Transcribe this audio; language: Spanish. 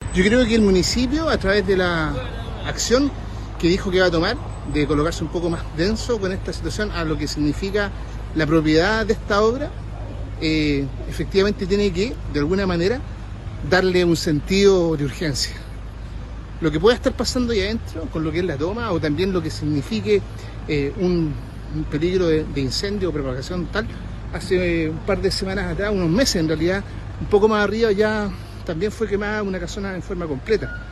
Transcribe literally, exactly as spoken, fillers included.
Yo creo que el municipio, a través de la acción que dijo que va a tomar, de colocarse un poco más denso con esta situación a lo que significa la propiedad de esta obra, eh, efectivamente tiene que, de alguna manera, darle un sentido de urgencia. Lo que pueda estar pasando ahí adentro, con lo que es la toma, o también lo que signifique eh, un, un peligro de, de incendio o propagación tal, hace un par de semanas atrás, unos meses en realidad, un poco más arriba ya también fue quemada una casona en forma completa.